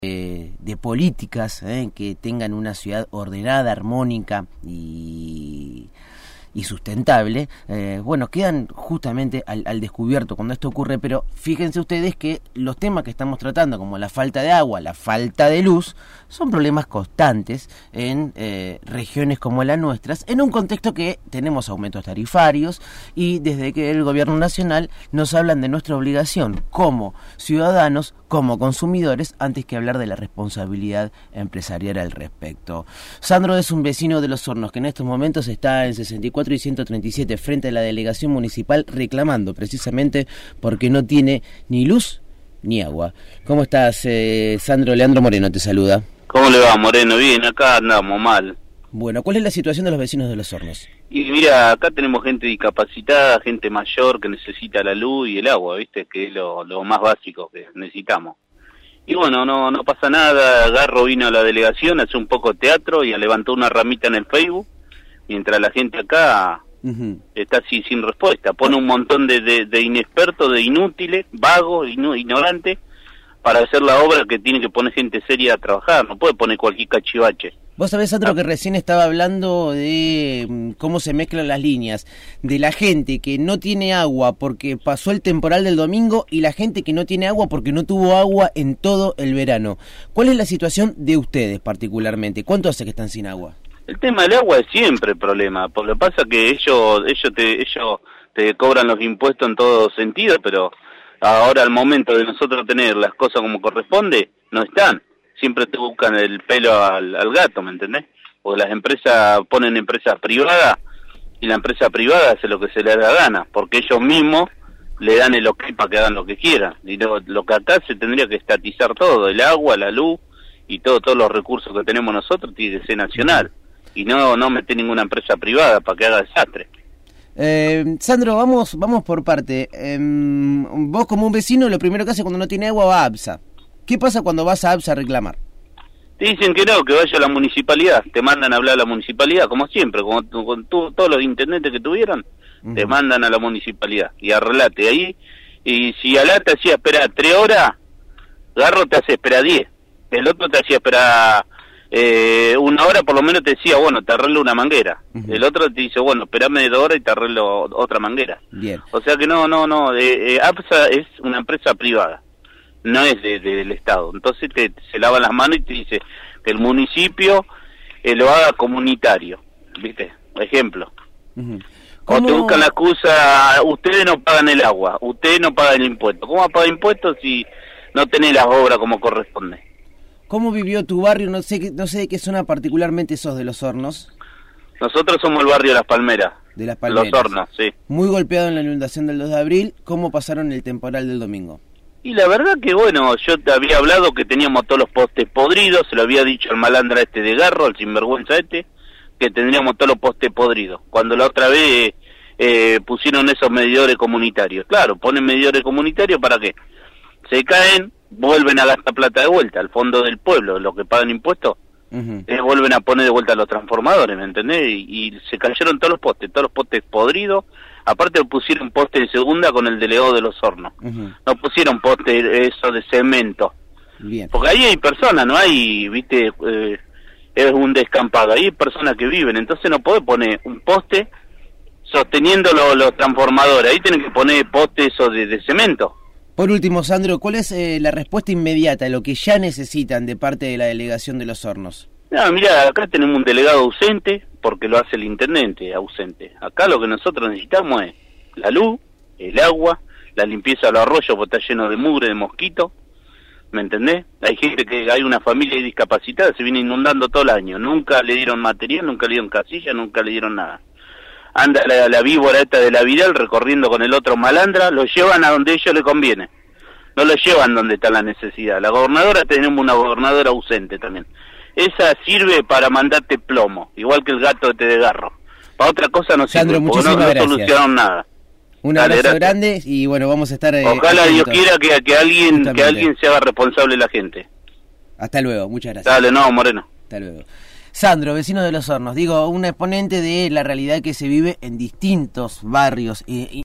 de políticas que tengan una ciudad ordenada, armónica y sustentable, quedan justamente al descubierto cuando esto ocurre. Pero fíjense ustedes que los temas que estamos tratando, como la falta de agua, la falta de luz, son problemas constantes en regiones como las nuestras, en un contexto que tenemos aumentos tarifarios y desde que el gobierno nacional nos hablan de nuestra obligación como ciudadanos, como consumidores, antes que hablar de la responsabilidad empresarial al respecto. Sandro es un vecino de Los Hornos que en estos momentos está en 64 y 137 frente a la delegación municipal reclamando precisamente porque no tiene ni luz ni agua. ¿Cómo estás, Sandro? Leandro Moreno te saluda. ¿Cómo le va, Moreno? Bien, acá andamos mal. Bueno, ¿cuál es la situación de los vecinos de Los Hornos? Y mira, acá tenemos gente discapacitada, gente mayor que necesita la luz y el agua, ¿viste? Que es lo más básico que necesitamos. Y bueno, no pasa nada. Garro vino a la delegación, hace un poco de teatro y levantó una ramita en el Facebook, mientras la gente acá está así sin respuesta. Pone un montón de inexpertos, de inútiles, vagos, ignorantes, para hacer la obra que tiene que poner gente seria a trabajar. No puede poner cualquier cachivache. Vos sabés, Sandro, que recién estaba hablando de cómo se mezclan las líneas, de la gente que no tiene agua porque pasó el temporal del domingo y la gente que no tiene agua porque no tuvo agua en todo el verano. ¿Cuál es la situación de ustedes particularmente? ¿Cuánto hace que están sin agua? El tema del agua es siempre problema, porque lo que pasa es que ellos te cobran los impuestos en todo sentido, pero ahora al momento de nosotros tener las cosas como corresponde, no están. Siempre te buscan el pelo al gato, ¿me entendés? Porque las empresas ponen empresas privadas y la empresa privada hace lo que se le da gana, porque ellos mismos le dan el ok para que hagan lo que quieran. Y lo que acá se tendría que estatizar todo, el agua, la luz y todos los recursos que tenemos nosotros tiene que ser nacional. Y no meter ninguna empresa privada para que haga desastre. Sandro, vamos por parte. Vos como un vecino lo primero que hace cuando no tiene agua va a ABSA. ¿Qué pasa cuando vas a ABSA a reclamar? Te dicen que no, que vaya a la municipalidad. Te mandan a hablar a la municipalidad, como siempre, con todos los intendentes que tuvieron, te mandan a la municipalidad y arreglate ahí. Y si Alá te hacía esperar 3 horas, Garro te hace esperar 10. El otro te hacía esperar 1 hora, por lo menos te decía, bueno, te arreglo una manguera. El otro te dice, bueno, esperame 2 horas y te arreglo otra manguera. Bien. O sea que no. ABSA es una empresa privada, no es del Estado. Entonces se lavan las manos y te dice que el municipio lo haga comunitario, ¿viste? Ejemplo. O te buscan la excusa, ustedes no pagan el agua, ustedes no pagan el impuesto. ¿Cómo va a pagar impuestos si no tenés las obras como corresponde? ¿Cómo vivió tu barrio? No sé de qué zona particularmente sos de Los Hornos. Nosotros somos el barrio de Las Palmeras. De Las Palmeras. Los Hornos, sí. Muy golpeado en la inundación del 2 de abril. ¿Cómo pasaron el temporal del domingo? Y la verdad que bueno, yo te había hablado que teníamos todos los postes podridos, se lo había dicho al malandra de Garro, el sinvergüenza que tendríamos todos los postes podridos. Cuando la otra vez pusieron esos medidores comunitarios. Claro, ponen medidores comunitarios ¿para qué? Se caen, vuelven a gastar plata de vuelta al fondo del pueblo, los que pagan impuestos, vuelven a poner de vuelta los transformadores, ¿me entendés? Y se cayeron todos los postes podridos. Aparte pusieron poste de segunda con el delegado de Los Hornos. No pusieron poste eso de cemento. Bien. Porque ahí hay personas, no hay, viste, es un descampado. Ahí hay personas que viven, entonces no podés poner un poste sosteniendo los transformadores. Ahí tienen que poner poste eso de cemento. Por último, Sandro, ¿cuál es la respuesta inmediata a lo que ya necesitan de parte de la delegación de Los Hornos? No, mira, acá tenemos un delegado ausente, porque lo hace el intendente ausente. Acá lo que nosotros necesitamos es la luz, el agua, la limpieza de los arroyos, porque está lleno de mugre, de mosquitos, ¿me entendés? Hay una familia discapacitada, se viene inundando todo el año, nunca le dieron material, nunca le dieron casilla, nunca le dieron nada. Anda la víbora esta de la Vidal recorriendo con el otro malandra, lo llevan a donde a ellos les conviene, no lo llevan donde está la necesidad. La gobernadora, tenemos una gobernadora ausente también. Esa sirve para mandarte plomo, igual que el gato de Garro. Para otra cosa no sirve, Sandro, porque no solucionaron nada. Un abrazo grande y bueno, vamos a estar... Ojalá Dios quiera que alguien se haga responsable de la gente. Hasta luego, muchas gracias. Dale, no, Moreno. Hasta luego. Sandro, vecino de Los Hornos, un exponente de la realidad que se vive en distintos barrios